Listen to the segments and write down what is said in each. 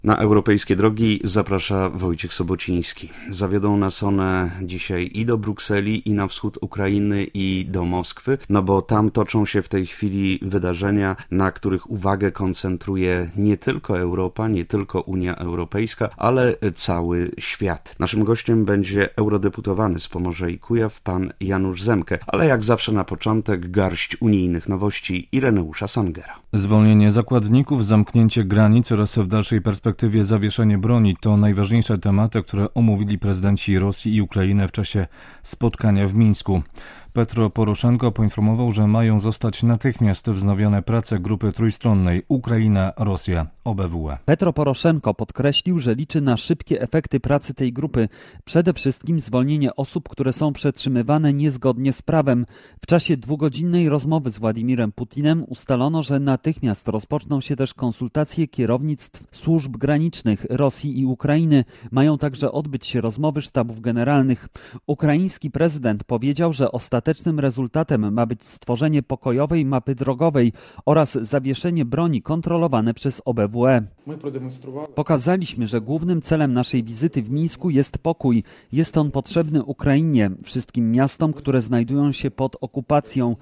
Na europejskie drogi zaprasza Wojciech Sobociński. Zawiodą nas one dzisiaj i do Brukseli, i na wschód Ukrainy, i do Moskwy, no bo tam toczą się w tej chwili wydarzenia, na których uwagę koncentruje nie tylko Europa, nie tylko Unia Europejska, ale cały świat. Naszym gościem będzie eurodeputowany z Pomorza i Kujaw, pan Janusz Zemke, ale jak zawsze na początek garść unijnych nowości Ireneusza Sangera. Zwolnienie zakładników, zamknięcie granic oraz w dalszej perspektywie zawieszenie broni to najważniejsze tematy, które omówili prezydenci Rosji i Ukrainy w czasie spotkania w Mińsku. Petro Poroszenko poinformował, że mają zostać natychmiast wznowione prace grupy trójstronnej Ukraina-Rosja-OBWE. Petro Poroszenko podkreślił, że liczy na szybkie efekty pracy tej grupy, przede wszystkim zwolnienie osób, które są przetrzymywane niezgodnie z prawem. W czasie dwugodzinnej rozmowy z Władimirem Putinem ustalono, że natychmiast rozpoczną się też konsultacje kierownictw służb granicznych Rosji i Ukrainy. Mają także odbyć się rozmowy sztabów generalnych. Ukraiński prezydent powiedział, że ostatecznym rezultatem ma być stworzenie pokojowej mapy drogowej oraz zawieszenie broni kontrolowane przez OBWE. Pokazaliśmy, że głównym celem naszej wizyty w Mińsku jest pokój. Jest on potrzebny Ukrainie, wszystkim miastom, które znajdują się pod okupacją.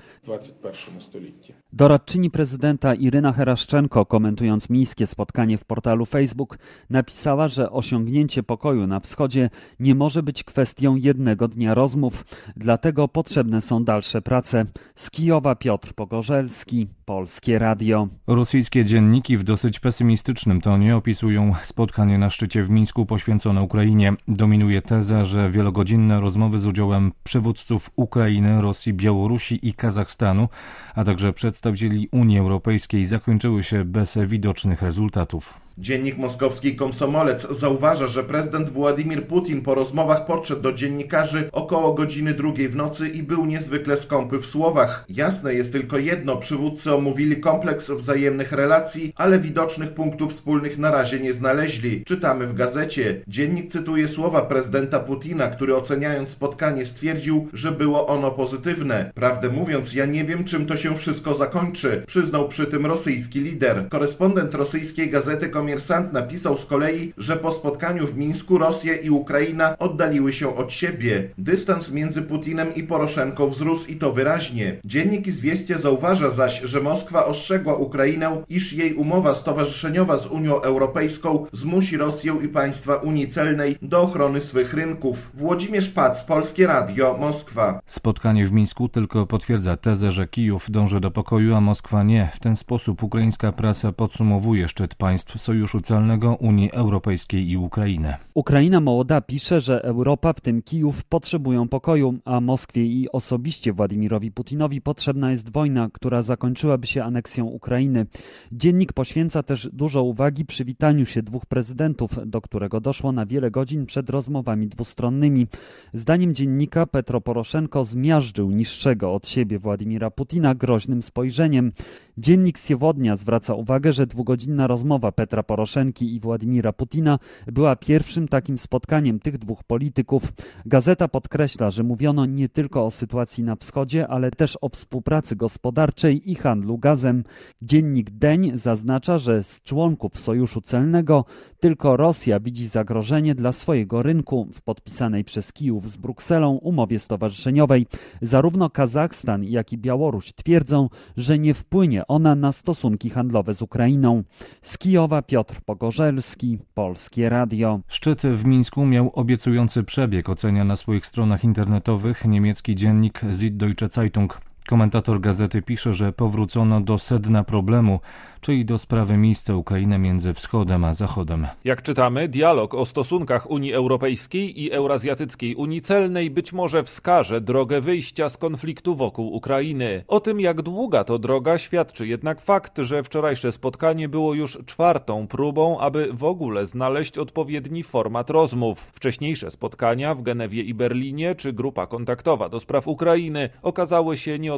Doradczyni prezydenta Iryna Heraszczenko, komentując mińskie spotkanie w portalu Facebook, napisała, że osiągnięcie pokoju na wschodzie nie może być kwestią jednego dnia rozmów, dlatego potrzebne są dalsze prace. Z Kijowa Piotr Pogorzelski, Polskie Radio. Rosyjskie dzienniki w dosyć pesymistycznym tonie opisują spotkanie na szczycie w Mińsku poświęcone Ukrainie. Dominuje teza, że wielogodzinne rozmowy z udziałem przywódców Ukrainy, Rosji, Białorusi i Kazachstanu, a także przedstawicieli Unii Europejskiej zakończyły się bez widocznych rezultatów. Dziennik moskowski Komsomolec zauważa, że prezydent Władimir Putin po rozmowach podszedł do dziennikarzy około godziny 2:00 w nocy i był niezwykle skąpy w słowach. Jasne jest tylko jedno, przywódcy omówili kompleks wzajemnych relacji, ale widocznych punktów wspólnych na razie nie znaleźli. Czytamy w gazecie. Dziennik cytuje słowa prezydenta Putina, który oceniając spotkanie stwierdził, że było ono pozytywne. Prawdę mówiąc, ja nie wiem, czym to się wszystko zakończy, przyznał przy tym rosyjski lider. Korespondent rosyjskiej gazety Komersant napisał z kolei, że po spotkaniu w Mińsku Rosja i Ukraina oddaliły się od siebie. Dystans między Putinem i Poroszenką wzrósł i to wyraźnie. Dziennik Izwiestia zauważa zaś, że Moskwa ostrzegła Ukrainę, iż jej umowa stowarzyszeniowa z Unią Europejską zmusi Rosję i państwa Unii Celnej do ochrony swych rynków. Włodzimierz Pac, Polskie Radio, Moskwa. Spotkanie w Mińsku tylko potwierdza tezę, że Kijów dąży do pokoju, a Moskwa nie. W ten sposób ukraińska prasa podsumowuje szczyt państw Sojuszu Celnego, Unii Europejskiej i Ukrainy. Ukraina Młoda pisze, że Europa, w tym Kijów, potrzebują pokoju, a Moskwie i osobiście Władimirowi Putinowi potrzebna jest wojna, która zakończyłaby się aneksją Ukrainy. Dziennik poświęca też dużo uwagi przywitaniu się dwóch prezydentów, do którego doszło na wiele godzin przed rozmowami dwustronnymi. Zdaniem dziennika Petro Poroszenko zmiażdżył niższego od siebie Władimira Putina groźnym spojrzeniem. Dziennik Siewodnia zwraca uwagę, że dwugodzinna rozmowa Petra Poroszenki i Władimira Putina była pierwszym takim spotkaniem tych dwóch polityków. Gazeta podkreśla, że mówiono nie tylko o sytuacji na wschodzie, ale też o współpracy gospodarczej i handlu gazem. Dziennik Deń zaznacza, że z członków Sojuszu Celnego tylko Rosja widzi zagrożenie dla swojego rynku w podpisanej przez Kijów z Brukselą umowie stowarzyszeniowej. Zarówno Kazachstan, jak i Białoruś twierdzą, że nie wpłynie ona na stosunki handlowe z Ukrainą. Z Kijowa Piotr Pogorzelski, Polskie Radio. Szczyt w Mińsku miał obiecujący przebieg, ocenia na swoich stronach internetowych niemiecki dziennik Süddeutsche Zeitung. Komentator gazety pisze, że powrócono do sedna problemu, czyli do sprawy miejsca Ukrainy między wschodem a zachodem. Jak czytamy, dialog o stosunkach Unii Europejskiej i Eurazjatyckiej Unii Celnej być może wskaże drogę wyjścia z konfliktu wokół Ukrainy. O tym, jak długa to droga, świadczy jednak fakt, że wczorajsze spotkanie było już czwartą próbą, aby w ogóle znaleźć odpowiedni format rozmów. Wcześniejsze spotkania w Genewie i Berlinie, czy grupa kontaktowa do spraw Ukrainy okazały się nieodpowiednie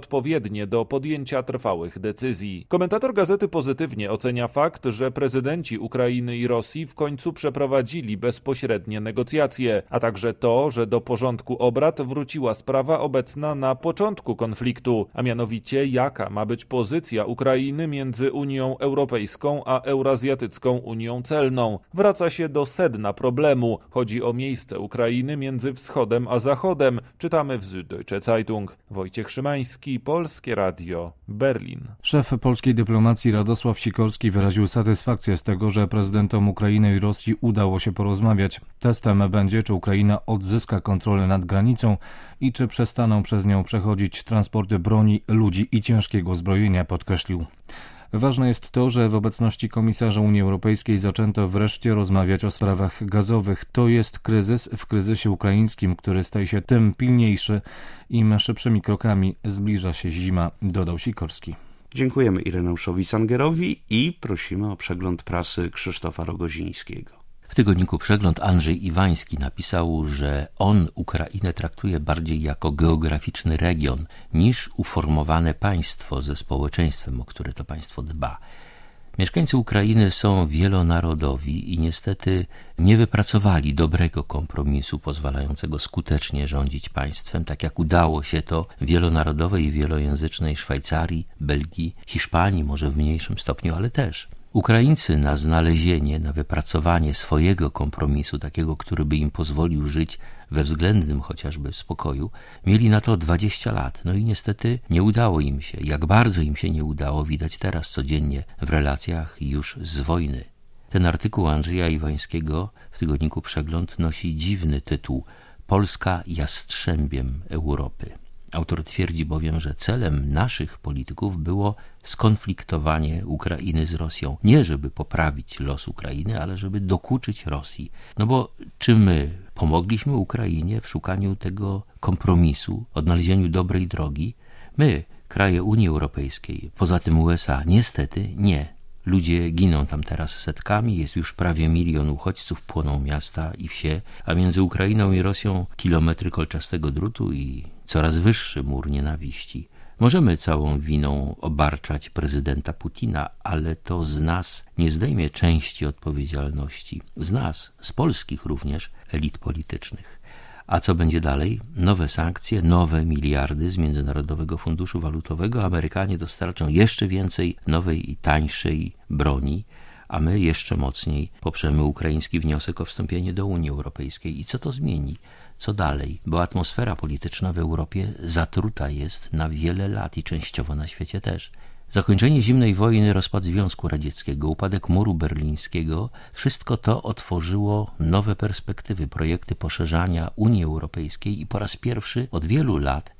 nieodpowiednie do podjęcia trwałych decyzji. Komentator gazety pozytywnie ocenia fakt, że prezydenci Ukrainy i Rosji w końcu przeprowadzili bezpośrednie negocjacje, a także to, że do porządku obrad wróciła sprawa obecna na początku konfliktu, a mianowicie jaka ma być pozycja Ukrainy między Unią Europejską a Eurazjatycką Unią Celną. Wraca się do sedna problemu. Chodzi o miejsce Ukrainy między wschodem a zachodem. Czytamy w Süddeutsche Zeitung. Wojciech Szymański, Polskie Radio, Berlin. Szef polskiej dyplomacji Radosław Sikorski wyraził satysfakcję z tego, że prezydentom Ukrainy i Rosji udało się porozmawiać. Testem będzie, czy Ukraina odzyska kontrolę nad granicą i czy przestaną przez nią przechodzić transporty broni, ludzi i ciężkiego zbrojenia, podkreślił. Ważne jest to, że w obecności komisarza Unii Europejskiej zaczęto wreszcie rozmawiać o sprawach gazowych. To jest kryzys w kryzysie ukraińskim, który staje się tym pilniejszy, im szybszymi krokami zbliża się zima, dodał Sikorski. Dziękujemy Ireneuszowi Sangerowi i prosimy o przegląd prasy Krzysztofa Rogozińskiego. W tygodniku Przegląd Andrzej Iwański napisał, że on Ukrainę traktuje bardziej jako geograficzny region niż uformowane państwo ze społeczeństwem, o które to państwo dba. Mieszkańcy Ukrainy są wielonarodowi i niestety nie wypracowali dobrego kompromisu pozwalającego skutecznie rządzić państwem, tak jak udało się to wielonarodowej i wielojęzycznej Szwajcarii, Belgii, Hiszpanii, może w mniejszym stopniu, ale też. Ukraińcy na znalezienie, na wypracowanie swojego kompromisu, takiego, który by im pozwolił żyć we względnym chociażby spokoju, mieli na to 20 lat. No i niestety nie udało im się. Jak bardzo im się nie udało, widać teraz codziennie w relacjach już z wojny. Ten artykuł Andrzeja Iwańskiego w tygodniku Przegląd nosi dziwny tytuł „Polska jastrzębiem Europy”. Autor twierdzi bowiem, że celem naszych polityków było skonfliktowanie Ukrainy z Rosją. Nie żeby poprawić los Ukrainy, ale żeby dokuczyć Rosji. No bo czy my pomogliśmy Ukrainie w szukaniu tego kompromisu, odnalezieniu dobrej drogi? My, kraje Unii Europejskiej, poza tym USA, niestety nie. Ludzie giną tam teraz setkami, jest już prawie 1 milion uchodźców, płoną miasta i wsie, a między Ukrainą i Rosją kilometry kolczastego drutu i coraz wyższy mur nienawiści. Możemy całą winą obarczać prezydenta Putina, ale to z nas nie zdejmie części odpowiedzialności. Z nas, z polskich również, elit politycznych. A co będzie dalej? Nowe sankcje, nowe miliardy z Międzynarodowego Funduszu Walutowego. Amerykanie dostarczą jeszcze więcej nowej i tańszej broni, a my jeszcze mocniej poprzemy ukraiński wniosek o wstąpienie do Unii Europejskiej. I co to zmieni? Co dalej? Bo atmosfera polityczna w Europie zatruta jest na wiele lat i częściowo na świecie też. Zakończenie zimnej wojny, rozpad Związku Radzieckiego, upadek muru berlińskiego, wszystko to otworzyło nowe perspektywy, projekty poszerzania Unii Europejskiej i po raz pierwszy od wielu lat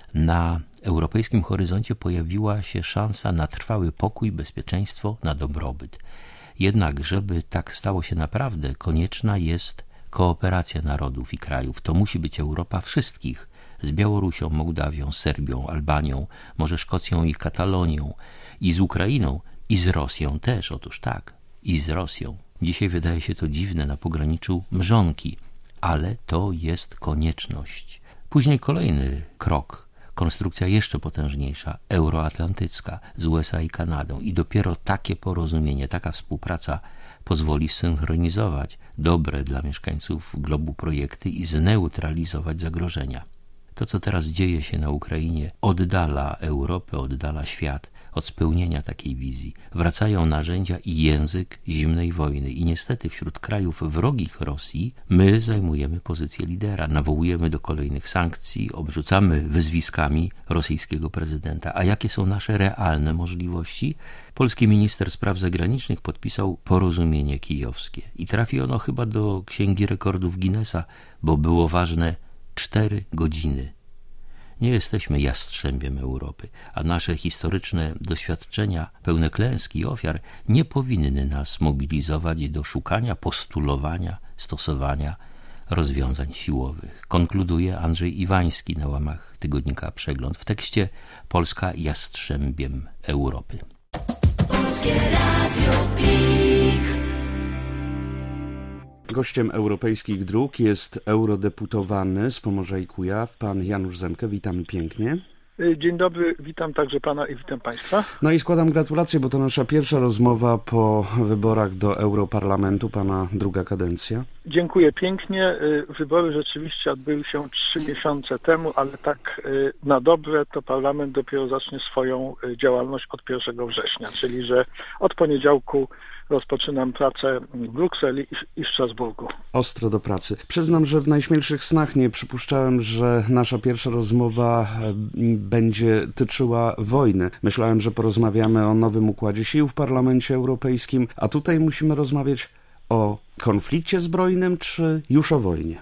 na europejskim horyzoncie pojawiła się szansa na trwały pokój, bezpieczeństwo, na dobrobyt. Jednak, żeby tak stało się naprawdę, konieczna jest kooperacja narodów i krajów. To musi być Europa wszystkich, z Białorusią, Mołdawią, Serbią, Albanią, może Szkocją i Katalonią, i z Ukrainą, i z Rosją też, otóż tak, i z Rosją. Dzisiaj wydaje się to dziwne na pograniczu mrzonki, ale to jest konieczność. Później kolejny krok, konstrukcja jeszcze potężniejsza, euroatlantycka z USA i Kanadą i dopiero takie porozumienie, taka współpraca pozwoli synchronizować dobre dla mieszkańców globu projekty i zneutralizować zagrożenia. To, co teraz dzieje się na Ukrainie, oddala Europę, oddala świat od spełnienia takiej wizji. Wracają narzędzia i język zimnej wojny i niestety wśród krajów wrogich Rosji my zajmujemy pozycję lidera, nawołujemy do kolejnych sankcji, obrzucamy wyzwiskami rosyjskiego prezydenta. A jakie są nasze realne możliwości? Polski minister spraw zagranicznych podpisał porozumienie kijowskie i trafi ono chyba do Księgi Rekordów Guinnessa, bo było ważne 4 godziny. Nie jesteśmy jastrzębiem Europy, a nasze historyczne doświadczenia, pełne klęski i ofiar, nie powinny nas mobilizować do szukania, postulowania, stosowania rozwiązań siłowych. Konkluduje Andrzej Iwański na łamach tygodnika Przegląd w tekście Polska jastrzębiem Europy. Polskie Radio PIK. Gościem Europejskich Dróg jest eurodeputowany z Pomorza i Kujaw, pan Janusz Zemke. Witamy pięknie. Dzień dobry, witam także pana i witam państwa. No i składam gratulacje, bo to nasza pierwsza rozmowa po wyborach do Europarlamentu, pana druga kadencja. Dziękuję pięknie. Wybory rzeczywiście odbyły się 3 miesiące temu, ale tak na dobre to parlament dopiero zacznie swoją działalność od 1 września, czyli że od poniedziałku rozpoczynam pracę w Brukseli i w Strasburgu. Ostro do pracy. Przyznam, że w najśmielszych snach nie przypuszczałem, że nasza pierwsza rozmowa będzie tyczyła wojny. Myślałem, że porozmawiamy o nowym układzie sił w Parlamencie Europejskim, a tutaj musimy rozmawiać o konflikcie zbrojnym, czy już o wojnie?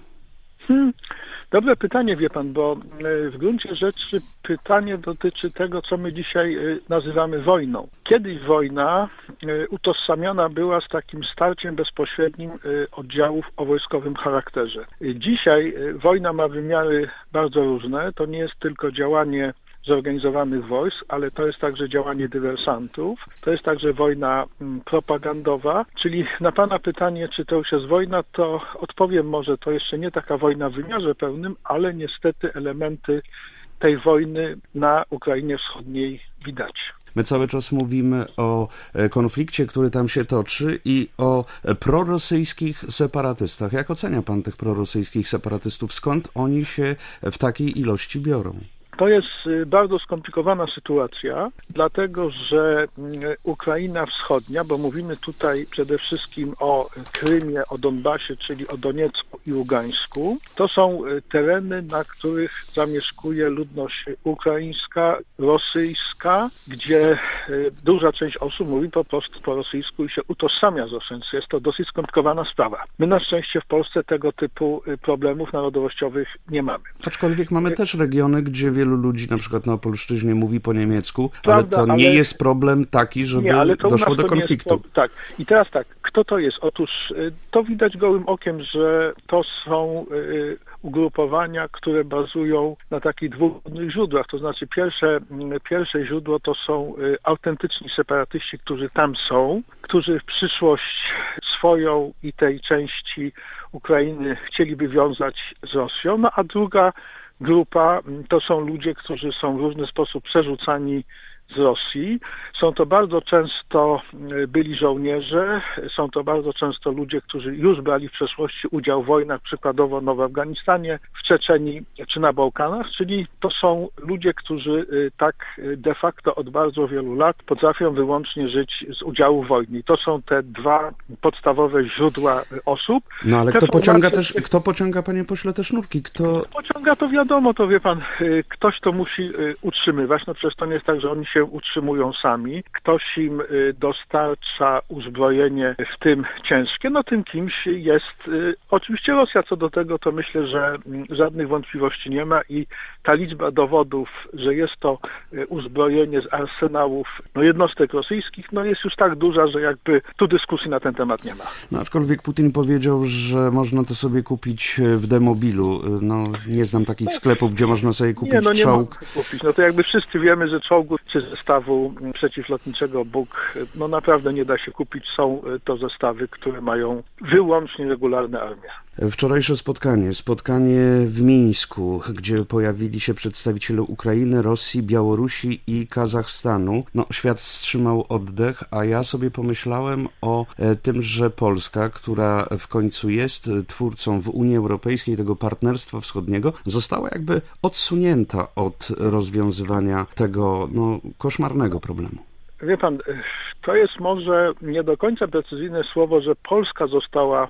Dobre pytanie, wie pan, bo w gruncie rzeczy pytanie dotyczy tego, co my dzisiaj nazywamy wojną. Kiedyś wojna utożsamiana była z takim starciem bezpośrednim oddziałów o wojskowym charakterze. Dzisiaj wojna ma wymiary bardzo różne. To nie jest tylko działanie zorganizowanych wojsk, ale to jest także działanie dywersantów, to jest także wojna propagandowa, czyli na pana pytanie, czy to już jest wojna, to odpowiem może, to jeszcze nie taka wojna w wymiarze pełnym, ale niestety elementy tej wojny na Ukrainie Wschodniej widać. My cały czas mówimy o konflikcie, który tam się toczy i o prorosyjskich separatystach. Jak ocenia pan tych prorosyjskich separatystów? Skąd oni się w takiej ilości biorą? To jest bardzo skomplikowana sytuacja, dlatego że Ukraina Wschodnia, bo mówimy tutaj przede wszystkim o Krymie, o Donbasie, czyli o Doniecku i Ługańsku, to są tereny, na których zamieszkuje ludność ukraińska, rosyjska, gdzie duża część osób mówi po prostu po rosyjsku i się utożsamia z Rosją. Jest to dosyć skomplikowana sprawa. My na szczęście w Polsce tego typu problemów narodowościowych nie mamy. Aczkolwiek mamy też regiony, gdzie wielu ludzi, na przykład na Opolszczyźnie, mówi po niemiecku, prawda, ale to nie jest problem taki, żeby doszło do konfliktu. Tak. I teraz tak, kto to jest? Otóż to widać gołym okiem, że to są ugrupowania, które bazują na takich dwóch źródłach, to znaczy pierwsze źródło to są autentyczni separatyści, którzy tam są, którzy w przyszłość swoją i tej części Ukrainy chcieliby wiązać z Rosją, no a druga grupa to są ludzie, którzy są w różny sposób przerzucani z Rosji. Są to bardzo często byli żołnierze, są to bardzo często ludzie, którzy już brali w przeszłości udział w wojnach, przykładowo w Afganistanie, w Czeczenii czy na Bałkanach, czyli to są ludzie, którzy tak de facto od bardzo wielu lat potrafią wyłącznie żyć z udziału w wojnie. I to są te dwa podstawowe źródła osób. No ale kto pociąga, panie pośle, te sznurki? Kto pociąga, to wiadomo, to wie pan, ktoś to musi utrzymywać, no przecież to nie jest tak, że oni się utrzymują sami, ktoś im dostarcza uzbrojenie, w tym ciężkie, no tym kimś jest oczywiście Rosja. Co do tego, to myślę, że żadnych wątpliwości nie ma i ta liczba dowodów, że jest to uzbrojenie z arsenałów jednostek rosyjskich, jest już tak duża, że jakby tu dyskusji na ten temat nie ma. No aczkolwiek Putin powiedział, że można to sobie kupić w Demobilu. Nie znam takich sklepów, gdzie można sobie kupić czołg. Nie mogę kupić. To jakby wszyscy wiemy, że czołgu czy zestawu przeciwlotniczego Buk naprawdę nie da się kupić. Są to zestawy, które mają wyłącznie regularne armie. Wczorajsze spotkanie w Mińsku, gdzie pojawili się przedstawiciele Ukrainy, Rosji, Białorusi i Kazachstanu. Świat wstrzymał oddech, a ja sobie pomyślałem o tym, że Polska, która w końcu jest twórcą w Unii Europejskiej tego partnerstwa wschodniego, została jakby odsunięta od rozwiązywania tego koszmarnego problemu. Wie pan, to jest może nie do końca precyzyjne słowo, że Polska została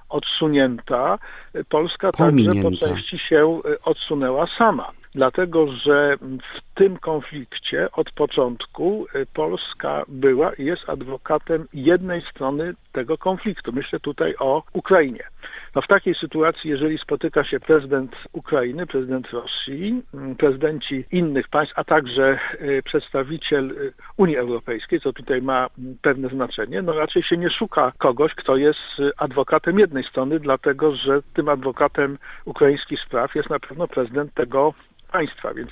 odsunięta. Polska także po części się odsunęła sama. Dlatego, że w tym konflikcie od początku Polska była i jest adwokatem jednej strony tego konfliktu. Myślę tutaj o Ukrainie. W takiej sytuacji, jeżeli spotyka się prezydent Ukrainy, prezydent Rosji, prezydenci innych państw, a także przedstawiciel Unii Europejskiej, co tutaj ma pewne znaczenie, raczej się nie szuka kogoś, kto jest adwokatem jednej strony, dlatego że tym adwokatem ukraińskich spraw jest na pewno prezydent tego państwa, więc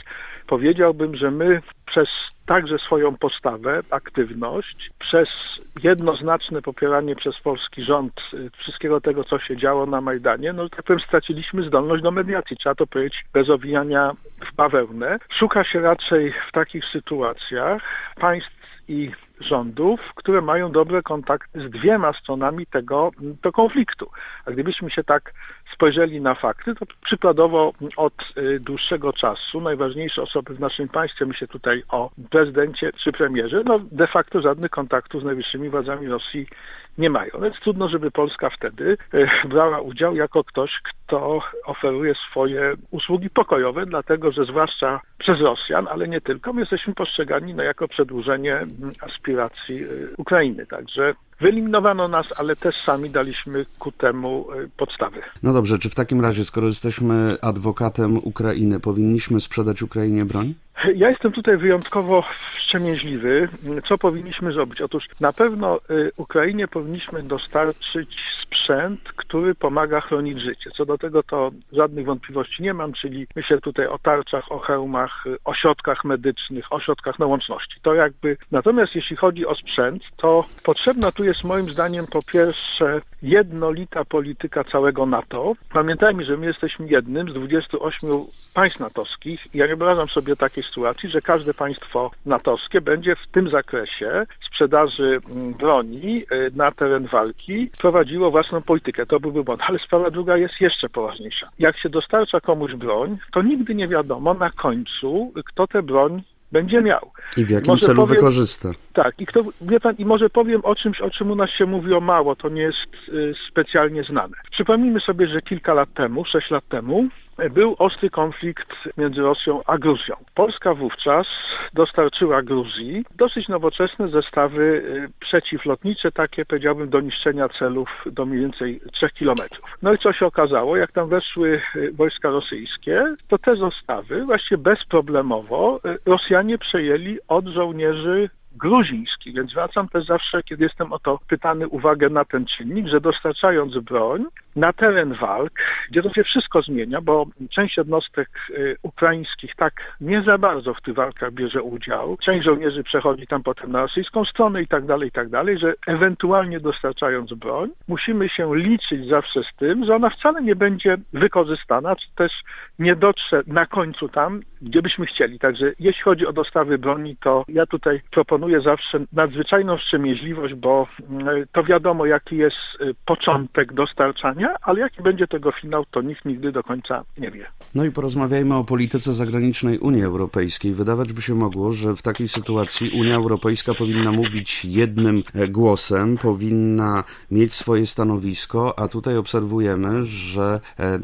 powiedziałbym, że my przez także swoją postawę, aktywność, przez jednoznaczne popieranie przez polski rząd wszystkiego tego, co się działo na Majdanie, no tak powiem, straciliśmy zdolność do mediacji. Trzeba to powiedzieć bez owijania w bawełnę. Szuka się raczej w takich sytuacjach państw i rządów, które mają dobre kontakty z dwiema stronami tego konfliktu. A gdybyśmy się tak spojrzeli na fakty, to przykładowo od dłuższego czasu najważniejsze osoby w naszym państwie, myślę tutaj o prezydencie czy premierze, no de facto żadnych kontaktów z najwyższymi władzami Rosji nie mają. Więc trudno, żeby Polska wtedy brała udział jako ktoś, kto oferuje swoje usługi pokojowe, dlatego że zwłaszcza przez Rosjan, ale nie tylko, my jesteśmy postrzegani jako przedłużenie aspiracji Ukrainy. Także wyeliminowano nas, ale też sami daliśmy ku temu podstawy. No dobrze, czy w takim razie, skoro jesteśmy adwokatem Ukrainy, powinniśmy sprzedać Ukrainie broń? Ja jestem tutaj wyjątkowo wstrzemięźliwy. Co powinniśmy zrobić? Otóż na pewno Ukrainie powinniśmy dostarczyć sprzęt, który pomaga chronić życie. Co do tego to żadnych wątpliwości nie mam, czyli myślę tutaj o tarczach, o hełmach, o środkach medycznych, o środkach na łączności. To jakby. Natomiast jeśli chodzi o sprzęt, to potrzebna tu jest moim zdaniem po pierwsze jednolita polityka całego NATO. Pamiętajmy, że my jesteśmy jednym z 28 państw natowskich i ja nie wyobrażam sobie takiej sytuacji, że każde państwo natowskie będzie w tym zakresie sprzedaży broni na teren walki prowadziło własną politykę. To byłby błąd. Ale sprawa druga jest jeszcze poważniejsza. Jak się dostarcza komuś broń, to nigdy nie wiadomo na końcu, kto tę broń będzie miał. I w jakim celu wykorzysta. Tak, i kto, wie pan, i może powiem o czymś, o czym u nas się mówi o mało, to nie jest specjalnie znane. Przypomnijmy sobie, że kilka lat temu, 6 lat temu, był ostry konflikt między Rosją a Gruzją. Polska wówczas dostarczyła Gruzji dosyć nowoczesne zestawy przeciwlotnicze, takie powiedziałbym do niszczenia celów do mniej więcej 3 kilometrów. No i co się okazało? Jak tam weszły wojska rosyjskie, to te zestawy właściwie bezproblemowo Rosjanie przejęli od żołnierzy gruzińskich, więc zwracam też zawsze, kiedy jestem o to pytany, uwagę na ten czynnik, że dostarczając broń na teren walk, gdzie to się wszystko zmienia, bo część jednostek ukraińskich tak nie za bardzo w tych walkach bierze udział, część żołnierzy przechodzi tam potem na rosyjską stronę i tak dalej, że ewentualnie dostarczając broń, musimy się liczyć zawsze z tym, że ona wcale nie będzie wykorzystana, czy też nie dotrze na końcu tam, gdzie byśmy chcieli. Także jeśli chodzi o dostawy broni, to ja tutaj proponuję zawsze nadzwyczajną wstrzemięźliwość, bo to wiadomo, jaki jest początek dostarczania, ale jaki będzie tego finał, to nikt nigdy do końca nie wie. No i porozmawiajmy o polityce zagranicznej Unii Europejskiej. Wydawać by się mogło, że w takiej sytuacji Unia Europejska powinna mówić jednym głosem, powinna mieć swoje stanowisko, a tutaj obserwujemy, że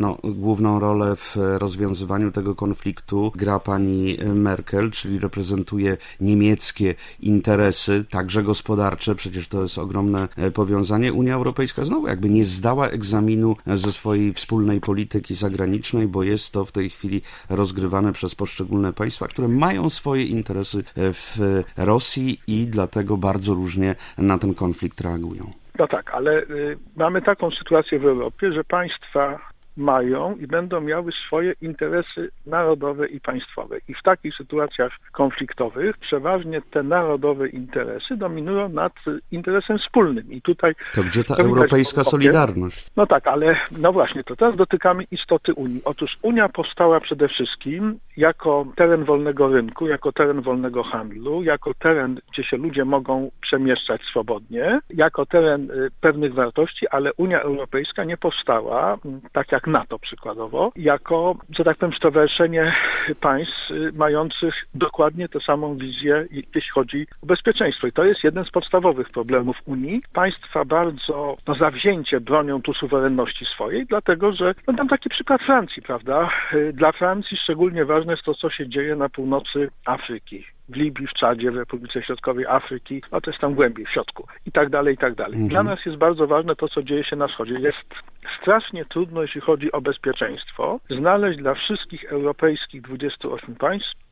główną rolę w rozwiązywaniu tego konfliktu gra pani Merkel, czyli reprezentuje niemieckie interesy, także gospodarcze, przecież to jest ogromne powiązanie. Unia Europejska znowu jakby nie zdała egzaminu ze swojej wspólnej polityki zagranicznej, bo jest to w tej chwili rozgrywane przez poszczególne państwa, które mają swoje interesy w Rosji i dlatego bardzo różnie na ten konflikt reagują. No tak, ale mamy taką sytuację w Europie, że państwa mają i będą miały swoje interesy narodowe i państwowe. I w takich sytuacjach konfliktowych przeważnie te narodowe interesy dominują nad interesem wspólnym. I tutaj to gdzie ta europejska solidarność? No tak, ale no właśnie, to teraz dotykamy istoty Unii. Otóż Unia powstała przede wszystkim jako teren wolnego rynku, jako teren wolnego handlu, jako teren, gdzie się ludzie mogą przemieszczać swobodnie, jako teren pewnych wartości, ale Unia Europejska nie powstała, tak jak NATO przykładowo, jako, że tak powiem, stowarzyszenie państw mających dokładnie tę samą wizję, jeśli chodzi o bezpieczeństwo. I to jest jeden z podstawowych problemów Unii. Państwa bardzo zawzięcie bronią tu suwerenności swojej, dlatego że dam taki przykład Francji, prawda? Dla Francji szczególnie ważne jest to, co się dzieje na północy Afryki. W Libii, w Czadzie, w Republice Środkowej Afryki, a to jest tam głębiej, w środku i tak dalej, i tak dalej. Dla nas jest bardzo ważne to, co dzieje się na wschodzie. Jest strasznie trudno, jeśli chodzi o bezpieczeństwo, znaleźć dla wszystkich europejskich 28 państw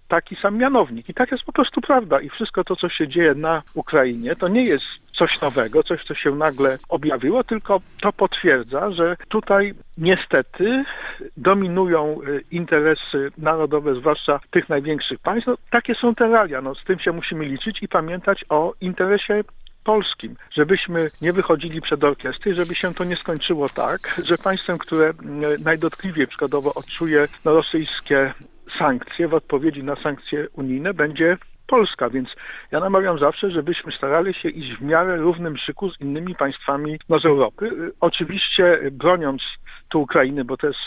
taki sam mianownik. I tak jest po prostu prawda. I wszystko to, co się dzieje na Ukrainie, to nie jest coś nowego, coś, co się nagle objawiło, tylko to potwierdza, że tutaj niestety dominują interesy narodowe, zwłaszcza tych największych państw. No, takie są te realia, z tym się musimy liczyć i pamiętać o interesie polskim, żebyśmy nie wychodzili przed orkiestrę, żeby się to nie skończyło tak, że państwem, które najdotkliwiej przykładowo odczuje rosyjskie sankcje w odpowiedzi na sankcje unijne, będzie Polska, więc ja namawiam zawsze, żebyśmy starali się iść w miarę równym szyku z innymi państwami z Europy. Oczywiście broniąc tu Ukrainy, bo to jest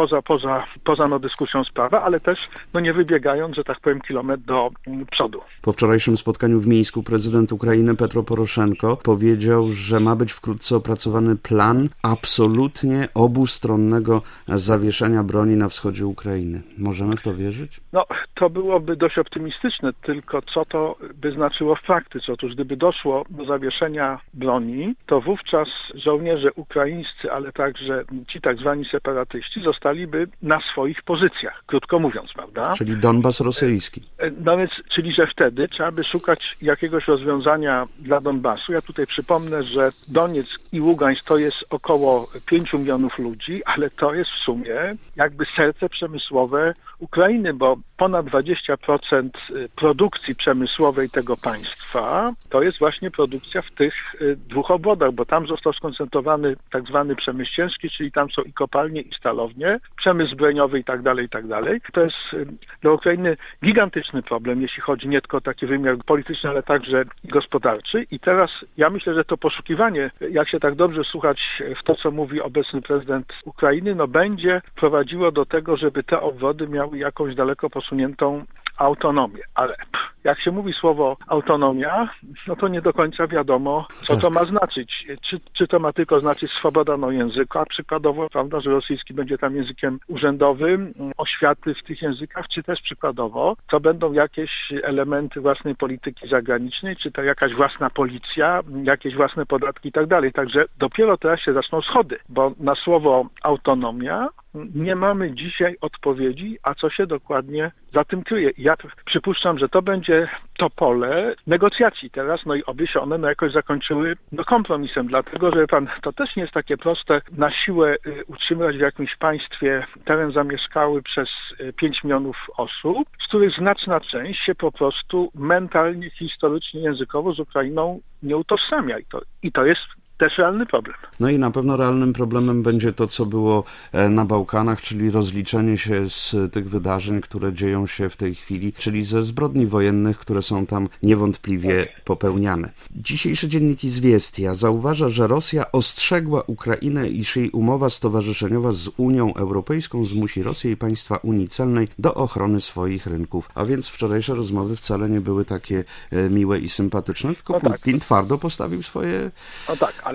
poza dyskusją sprawa, ale też nie wybiegając, że tak powiem, kilometr do przodu. Po wczorajszym spotkaniu w Mińsku prezydent Ukrainy Petro Poroszenko powiedział, że ma być wkrótce opracowany plan absolutnie obustronnego zawieszenia broni na wschodzie Ukrainy. Możemy w to wierzyć? To byłoby dość optymistyczne, tylko co to by znaczyło w praktyce? Otóż gdyby doszło do zawieszenia broni, to wówczas żołnierze ukraińscy, ale także ci tak zwani separatyści zostaliby na swoich pozycjach, krótko mówiąc, prawda? Czyli Donbas rosyjski. Czyli że wtedy trzeba by szukać jakiegoś rozwiązania dla Donbasu. Ja tutaj przypomnę, że Donieck i Ługańsk to jest około 5 milionów ludzi, ale to jest w sumie jakby serce przemysłowe Ukrainy, bo ponad 20% produkcji przemysłowej tego państwa to jest właśnie produkcja w tych dwóch obwodach, bo tam został skoncentrowany tak zwany przemysł ciężki, czyli tam są i kopalnie, i stalownie, przemysł zbrojeniowy i tak dalej, i tak dalej. To jest dla Ukrainy gigantyczny problem, jeśli chodzi nie tylko o taki wymiar polityczny, ale także gospodarczy. I teraz ja myślę, że to poszukiwanie, jak się tak dobrze słuchać w to, co mówi obecny prezydent Ukrainy, będzie prowadziło do tego, żeby te obwody miały jakąś daleko posuniętą autonomię, ale jak się mówi słowo autonomia, to nie do końca wiadomo, co to ma znaczyć. Czy to ma tylko znaczyć swoboda języka, przykładowo, prawda, że rosyjski będzie tam językiem urzędowym, oświaty w tych językach, czy też przykładowo, to będą jakieś elementy własnej polityki zagranicznej, czy to jakaś własna policja, jakieś własne podatki i tak dalej. Także dopiero teraz się zaczną schody, bo na słowo autonomia nie mamy dzisiaj odpowiedzi, a co się dokładnie za tym kryje. Ja przypuszczam, że to będzie to pole negocjacji teraz, i oby się one jakoś zakończyły kompromisem, dlatego, że to też nie jest takie proste na siłę utrzymywać w jakimś państwie teren zamieszkały przez 5 milionów osób, z których znaczna część się po prostu mentalnie, historycznie, językowo z Ukrainą nie utożsamia i to jest też realny problem. I na pewno realnym problemem będzie to, co było na Bałkanach, czyli rozliczenie się z tych wydarzeń, które dzieją się w tej chwili, czyli ze zbrodni wojennych, które są tam niewątpliwie popełniane. Dzisiejszy dziennik Izwiestia zauważa, że Rosja ostrzegła Ukrainę, iż jej umowa stowarzyszeniowa z Unią Europejską zmusi Rosję i państwa Unii Celnej do ochrony swoich rynków. A więc wczorajsze rozmowy wcale nie były takie miłe i sympatyczne, tylko Putin twardo postawił swoje ale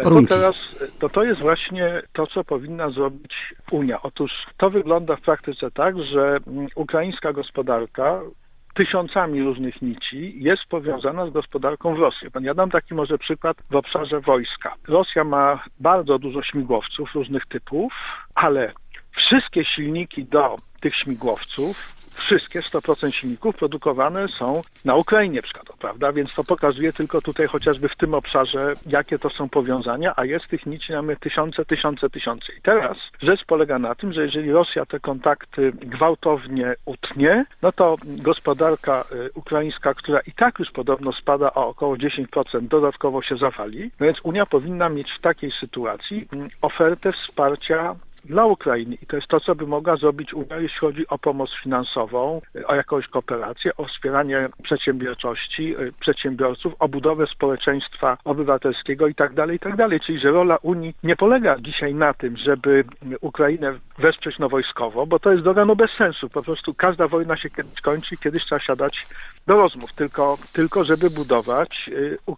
to jest właśnie to, co powinna zrobić Unia. Otóż to wygląda w praktyce tak, że ukraińska gospodarka tysiącami różnych nici jest powiązana z gospodarką w Rosji. Ja dam taki może przykład w obszarze wojska. Rosja ma bardzo dużo śmigłowców różnych typów, ale wszystkie silniki do tych śmigłowców, wszystkie 100% silników produkowane są na Ukrainie przykładowo, prawda? Więc to pokazuje tylko tutaj chociażby w tym obszarze, jakie to są powiązania, a jest tych nici mamy tysiące. I teraz rzecz polega na tym, że jeżeli Rosja te kontakty gwałtownie utnie, to gospodarka ukraińska, która i tak już podobno spada o około 10%, dodatkowo się zawali. Więc Unia powinna mieć w takiej sytuacji ofertę wsparcia dla Ukrainy i to jest to, co by mogła zrobić Unia, jeśli chodzi o pomoc finansową, o jakąś kooperację, o wspieranie przedsiębiorczości, przedsiębiorców, o budowę społeczeństwa obywatelskiego i tak dalej. Czyli, że rola Unii nie polega dzisiaj na tym, żeby Ukrainę wesprzeć wojskowo, bo to jest droga bez sensu. Po prostu każda wojna się kiedyś kończy i kiedyś trzeba siadać do rozmów, tylko żeby budować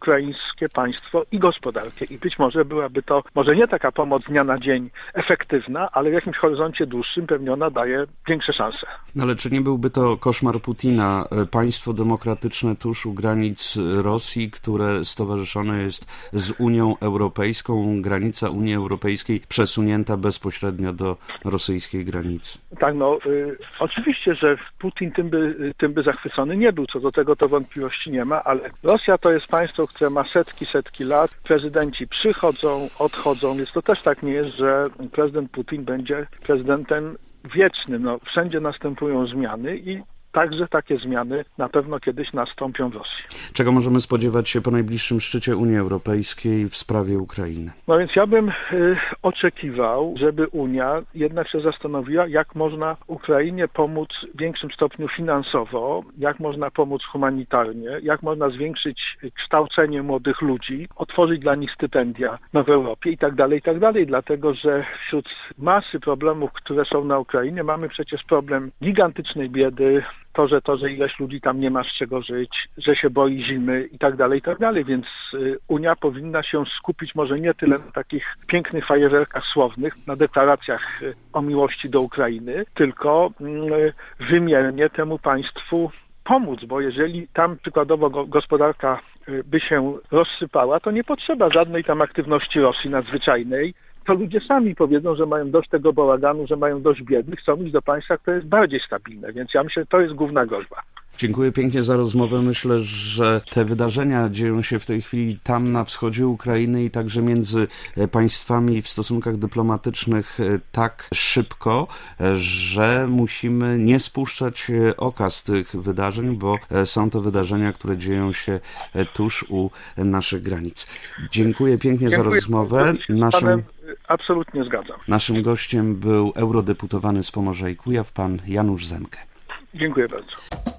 ukraińskie państwo i gospodarkę. I być może byłaby to, może nie taka pomoc z dnia na dzień efektywna, realna, ale w jakimś horyzoncie dłuższym pewnie ona daje większe szanse. No ale czy nie byłby to koszmar Putina? Państwo demokratyczne tuż u granic Rosji, które stowarzyszone jest z Unią Europejską, granica Unii Europejskiej przesunięta bezpośrednio do rosyjskiej granicy. Tak, oczywiście, że Putin tym by zachwycony nie był, co do tego to wątpliwości nie ma, ale Rosja to jest państwo, które ma setki lat, prezydenci przychodzą, odchodzą, więc to też tak nie jest, że prezydent Putin będzie prezydentem wiecznym. Wszędzie następują zmiany i także takie zmiany na pewno kiedyś nastąpią w Rosji. Czego możemy spodziewać się po najbliższym szczycie Unii Europejskiej w sprawie Ukrainy? No więc ja bym oczekiwał, żeby Unia jednak się zastanowiła, jak można Ukrainie pomóc w większym stopniu finansowo, jak można pomóc humanitarnie, jak można zwiększyć kształcenie młodych ludzi, otworzyć dla nich stypendia w Europie i tak dalej, dlatego że wśród masy problemów, które są na Ukrainie, mamy przecież problem gigantycznej biedy, to, że ileś ludzi tam nie ma z czego żyć, że się boi zimy i tak dalej, więc Unia powinna się skupić może nie tyle na takich pięknych fajerwerkach słownych, na deklaracjach o miłości do Ukrainy, tylko wymiernie temu państwu pomóc, bo jeżeli tam przykładowo gospodarka by się rozsypała, to nie potrzeba żadnej tam aktywności Rosji nadzwyczajnej. To ludzie sami powiedzą, że mają dość tego bałaganu, że mają dość biedy, chcą iść do państwa, które jest bardziej stabilne, więc ja myślę, że to jest główna groźba. Dziękuję pięknie za rozmowę. Myślę, że te wydarzenia dzieją się w tej chwili tam na wschodzie Ukrainy i także między państwami w stosunkach dyplomatycznych tak szybko, że musimy nie spuszczać oka z tych wydarzeń, bo są to wydarzenia, które dzieją się tuż u naszych granic. Dziękuję pięknie za rozmowę. Absolutnie zgadzam. Naszym gościem był eurodeputowany z Pomorza i Kujaw, pan Janusz Zemke. Dziękuję bardzo.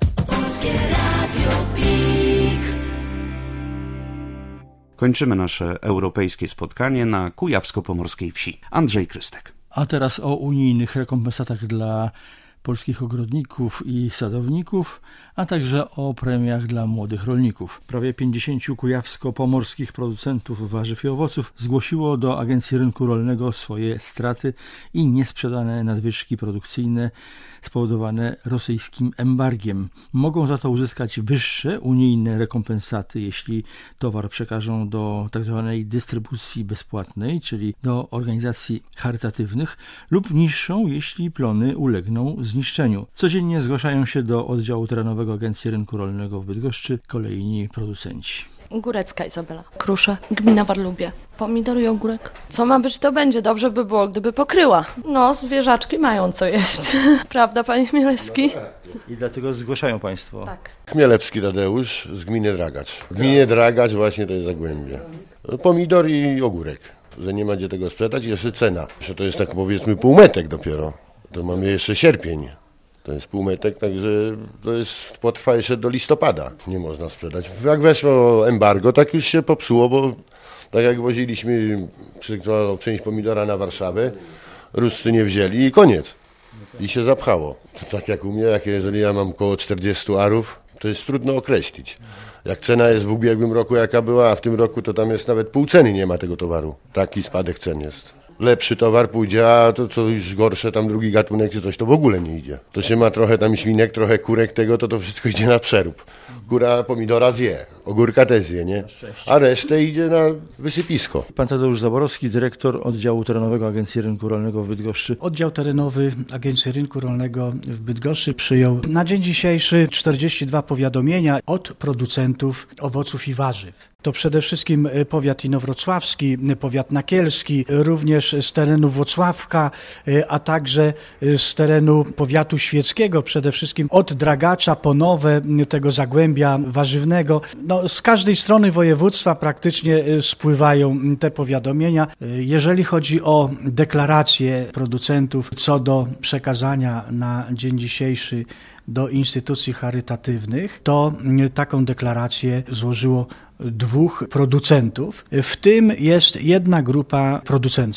Kończymy nasze europejskie spotkanie na kujawsko-pomorskiej wsi. Andrzej Krystek. A teraz o unijnych rekompensatach dla polskich ogrodników i sadowników, a także o premiach dla młodych rolników. Prawie 50 kujawsko-pomorskich producentów warzyw i owoców zgłosiło do Agencji Rynku Rolnego swoje straty i niesprzedane nadwyżki produkcyjne spowodowane rosyjskim embargiem. Mogą za to uzyskać wyższe unijne rekompensaty, jeśli towar przekażą do tzw. dystrybucji bezpłatnej, czyli do organizacji charytatywnych, lub niższą, jeśli plony ulegną zniszczeniu. Codziennie zgłaszają się do oddziału terenowego Agencji Rynku Rolnego w Bydgoszczy kolejni producenci. Górecka Izabela. Krusze, gmina Warlubie. Pomidory i ogórek. Co ma być, to będzie. Dobrze by było, gdyby pokryła. No, zwierzaczki mają co jeść. Prawda, panie Chmielewski? I dlatego zgłaszają państwo. Tak. Chmielewski Tadeusz z gminy Dragacz. W gminie Dragacz właśnie to jest Zagłębie. Pomidor i ogórek. Że nie ma gdzie tego sprzedać i jeszcze cena. Jeszcze to jest tak powiedzmy półmetek dopiero. To mamy jeszcze sierpień. To jest półmetek, także to jest potrwa jeszcze do listopada. Nie można sprzedać. Jak weszło embargo, tak już się popsuło, bo tak jak woziliśmy przykładowo część pomidora na Warszawę, Ruscy nie wzięli i koniec. I się zapchało. To tak jak u mnie, jeżeli ja mam około 40 arów, to jest trudno określić. Jak cena jest w ubiegłym roku jaka była, a w tym roku to tam jest nawet pół ceny nie ma tego towaru. Taki spadek cen jest. Lepszy towar pójdzie, a to co już gorsze, tam drugi gatunek czy coś, to w ogóle nie idzie. To się ma trochę tam świnek, trochę kurek tego, to wszystko idzie na przerób. Kura pomidora zje, ogórka też zje, nie? A resztę idzie na wysypisko. Pan Tadeusz Zaborowski, dyrektor oddziału terenowego Agencji Rynku Rolnego w Bydgoszczy. Oddział terenowy Agencji Rynku Rolnego w Bydgoszczy przyjął na dzień dzisiejszy 42 powiadomienia od producentów owoców i warzyw. To przede wszystkim powiat inowrocławski, powiat nakielski, również z terenu Włocławka, a także z terenu powiatu świeckiego, przede wszystkim od Dragacza, Ponowe, tego Zagłębia warzywnego. No, z każdej strony województwa praktycznie spływają te powiadomienia. Jeżeli chodzi o deklaracje producentów co do przekazania na dzień dzisiejszy do instytucji charytatywnych, to taką deklarację złożyło 2 producentów, w tym jest jedna grupa producencka.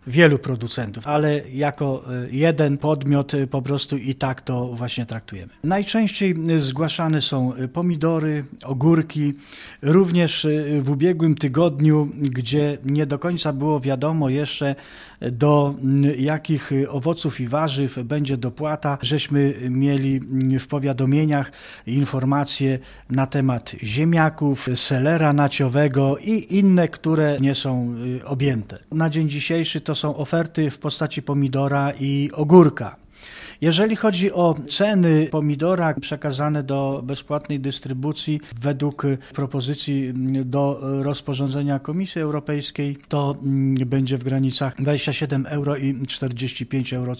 wielu producentów, ale jako jeden podmiot po prostu i tak to właśnie traktujemy. Najczęściej zgłaszane są pomidory, ogórki, również w ubiegłym tygodniu, gdzie nie do końca było wiadomo jeszcze do jakich owoców i warzyw będzie dopłata, żeśmy mieli w powiadomieniach informacje na temat ziemniaków, selera naciowego i inne, które nie są objęte. Na dzień dzisiejszy to są oferty w postaci pomidora i ogórka. Jeżeli chodzi o ceny pomidora przekazane do bezpłatnej dystrybucji według propozycji do rozporządzenia Komisji Europejskiej, to będzie w granicach 27,45 euro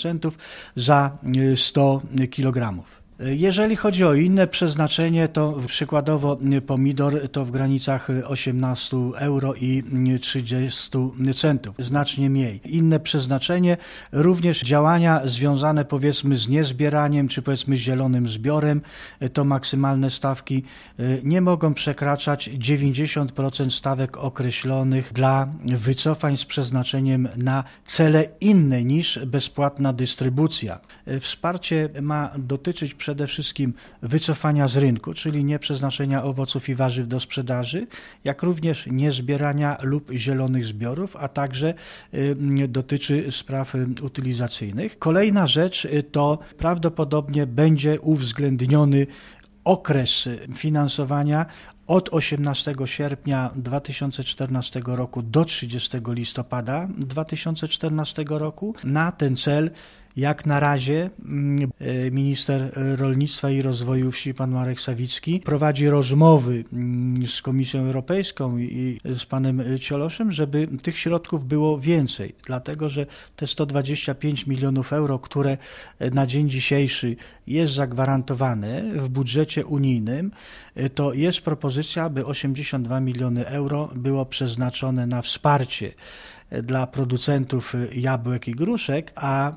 za 100 kg. Jeżeli chodzi o inne przeznaczenie, to przykładowo pomidor to w granicach 18 euro i 30 centów, znacznie mniej. Inne przeznaczenie, również działania związane powiedzmy z niezbieraniem, czy powiedzmy z zielonym zbiorem, to maksymalne stawki nie mogą przekraczać 90% stawek określonych dla wycofań z przeznaczeniem na cele inne niż bezpłatna dystrybucja. Wsparcie ma dotyczyć przede wszystkim wycofania z rynku, czyli nieprzeznaczenia owoców i warzyw do sprzedaży, jak również niezbierania lub zielonych zbiorów, a także dotyczy spraw utylizacyjnych. Kolejna rzecz to prawdopodobnie będzie uwzględniony okres finansowania od 18 sierpnia 2014 roku do 30 listopada 2014 roku. Na ten cel jak na razie minister rolnictwa i rozwoju wsi, pan Marek Sawicki, prowadzi rozmowy z Komisją Europejską i z panem Cioloszem, żeby tych środków było więcej, dlatego że te 125 milionów euro, które na dzień dzisiejszy jest zagwarantowane w budżecie unijnym, to jest propozycja, aby 82 miliony euro było przeznaczone na wsparcie dla producentów jabłek i gruszek, a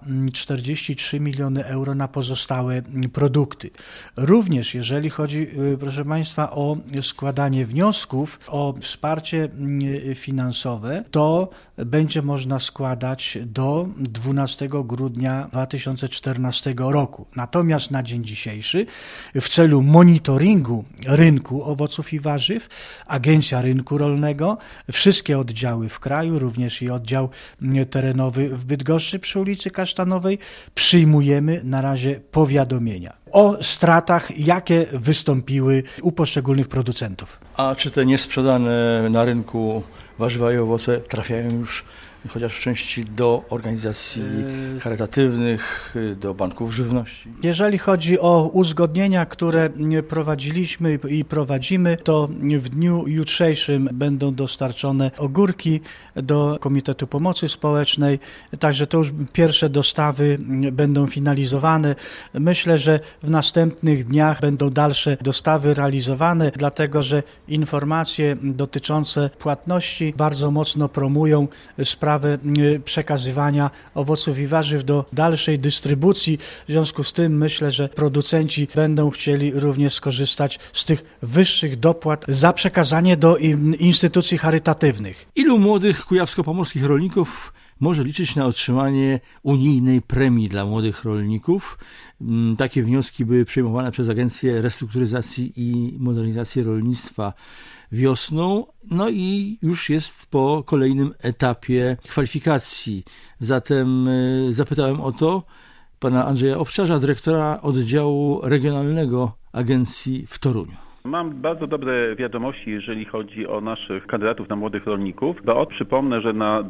43 miliony euro na pozostałe produkty. Również jeżeli chodzi, proszę Państwa, o składanie wniosków o wsparcie finansowe, to będzie można składać do 12 grudnia 2014 roku. Natomiast na dzień dzisiejszy w celu monitoringu rynku owoców i warzyw Agencja Rynku Rolnego, wszystkie oddziały w kraju, również i oddział terenowy w Bydgoszczy przy ulicy Kasztanowej, przyjmujemy na razie powiadomienia o stratach, jakie wystąpiły u poszczególnych producentów. A czy te niesprzedane na rynku warzywa i owoce trafiają już chociaż w części do organizacji charytatywnych, do banków żywności? Jeżeli chodzi o uzgodnienia, które prowadziliśmy i prowadzimy, to w dniu jutrzejszym będą dostarczone ogórki do Komitetu Pomocy Społecznej, także to już pierwsze dostawy będą finalizowane. Myślę, że w następnych dniach będą dalsze dostawy realizowane, dlatego że informacje dotyczące płatności bardzo mocno promują sprawę przekazywania owoców i warzyw do dalszej dystrybucji. W związku z tym myślę, że producenci będą chcieli również skorzystać z tych wyższych dopłat za przekazanie do instytucji charytatywnych. Ilu młodych kujawsko-pomorskich rolników może liczyć na otrzymanie unijnej premii dla młodych rolników? Takie wnioski były przyjmowane przez Agencję Restrukturyzacji i Modernizacji Rolnictwa wiosną, no i już jest po kolejnym etapie kwalifikacji. Zatem zapytałem o to pana Andrzeja Owczarza, dyrektora oddziału regionalnego agencji w Toruniu. Mam bardzo dobre wiadomości, jeżeli chodzi o naszych kandydatów na młodych rolników, bo przypomnę, że na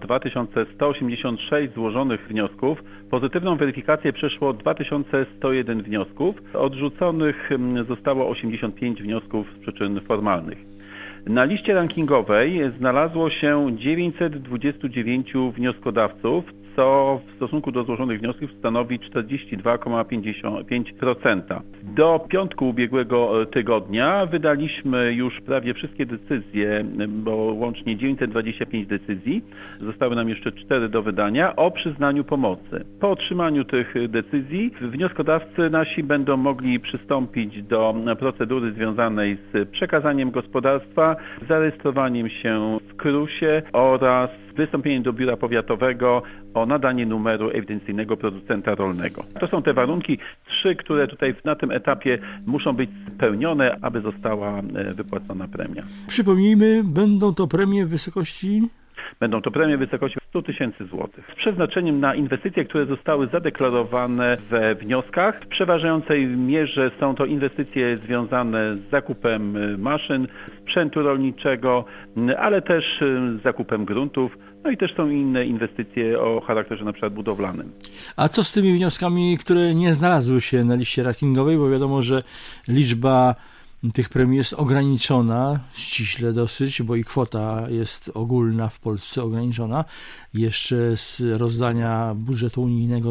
2186 złożonych wniosków pozytywną weryfikację przeszło 2101 wniosków. Odrzuconych zostało 85 wniosków z przyczyn formalnych. Na liście rankingowej znalazło się 929 wnioskodawców, co w stosunku do złożonych wniosków stanowi 42,55%. Do piątku ubiegłego tygodnia wydaliśmy już prawie wszystkie decyzje, bo łącznie 925 decyzji. Zostały nam jeszcze 4 do wydania o przyznaniu pomocy. Po otrzymaniu tych decyzji wnioskodawcy nasi będą mogli przystąpić do procedury związanej z przekazaniem gospodarstwa, zarejestrowaniem się w Krusie oraz wystąpienie do biura powiatowego o nadanie numeru ewidencyjnego producenta rolnego. To są te warunki 3, które tutaj na tym etapie muszą być spełnione, aby została wypłacona premia. Przypomnijmy, będą to premie w wysokości... Będą to premie w wysokości 100 000 złotych. Z przeznaczeniem na inwestycje, które zostały zadeklarowane we wnioskach. W przeważającej mierze są to inwestycje związane z zakupem maszyn, sprzętu rolniczego, ale też z zakupem gruntów. No i też są inne inwestycje o charakterze na przykład budowlanym. A co z tymi wnioskami, które nie znalazły się na liście rankingowej? Bo wiadomo, że liczba tych premii jest ograniczona, ściśle dosyć, bo i kwota jest ogólna w Polsce ograniczona, jeszcze z rozdania budżetu unijnego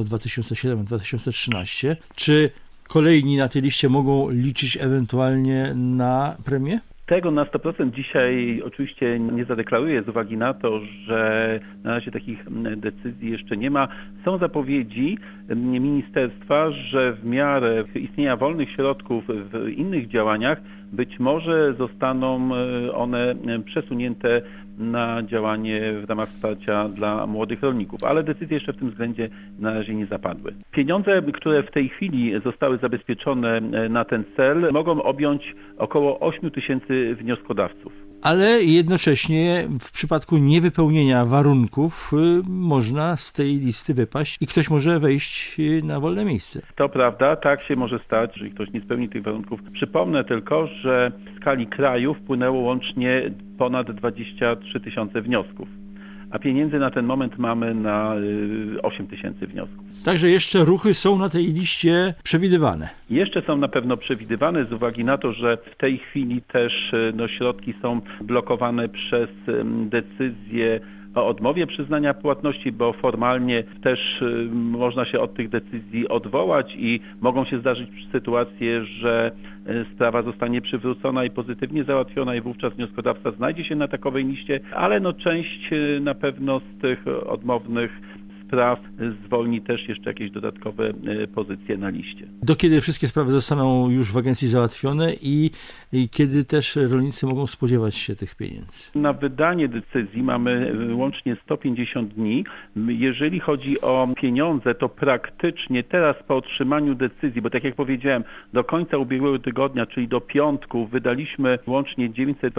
2007-2013. Czy kolejni na tej liście mogą liczyć ewentualnie na premię? Tego na 100% dzisiaj oczywiście nie zadeklaruję z uwagi na to, że na razie takich decyzji jeszcze nie ma. Są zapowiedzi ministerstwa, że w miarę istnienia wolnych środków w innych działaniach być może zostaną one przesunięte na działanie w ramach wsparcia dla młodych rolników, ale decyzje jeszcze w tym względzie na razie nie zapadły. Pieniądze, które w tej chwili zostały zabezpieczone na ten cel, mogą objąć około 8 000 wnioskodawców. Ale jednocześnie w przypadku niewypełnienia warunków można z tej listy wypaść i ktoś może wejść na wolne miejsce. To prawda, tak się może stać, jeżeli ktoś nie spełni tych warunków. Przypomnę tylko, że w skali kraju wpłynęło łącznie ponad 23 000 wniosków, a pieniędzy na ten moment mamy na 8 000 wniosków. Także jeszcze ruchy są na tej liście przewidywane. Jeszcze są na pewno przewidywane z uwagi na to, że w tej chwili też środki są blokowane przez decyzje o odmowie przyznania płatności, bo formalnie też można się od tych decyzji odwołać i mogą się zdarzyć sytuacje, że sprawa zostanie przywrócona i pozytywnie załatwiona i wówczas wnioskodawca znajdzie się na takowej liście, ale część na pewno z tych odmownych spraw zwolni też jeszcze jakieś dodatkowe pozycje na liście. Do kiedy wszystkie sprawy zostaną już w agencji załatwione i kiedy też rolnicy mogą spodziewać się tych pieniędzy? Na wydanie decyzji mamy łącznie 150 dni. Jeżeli chodzi o pieniądze, to praktycznie teraz po otrzymaniu decyzji, bo tak jak powiedziałem, do końca ubiegłego tygodnia, czyli do piątku, wydaliśmy łącznie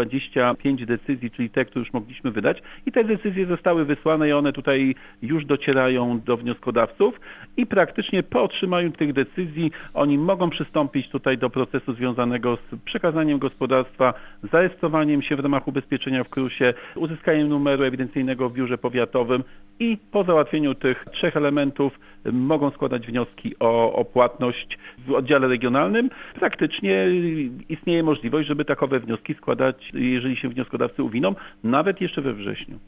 925 decyzji, czyli te, które już mogliśmy wydać i te decyzje zostały wysłane i one tutaj już docierają do wnioskodawców i praktycznie po otrzymaniu tych decyzji oni mogą przystąpić tutaj do procesu związanego z przekazaniem gospodarstwa, zarejestrowaniem się w ramach ubezpieczenia w KRUS-ie, uzyskaniem numeru ewidencyjnego w biurze powiatowym i po załatwieniu tych 3 elementów mogą składać wnioski o płatność w oddziale regionalnym. Praktycznie istnieje możliwość, żeby takowe wnioski składać, jeżeli się wnioskodawcy uwiną, nawet jeszcze we wrześniu.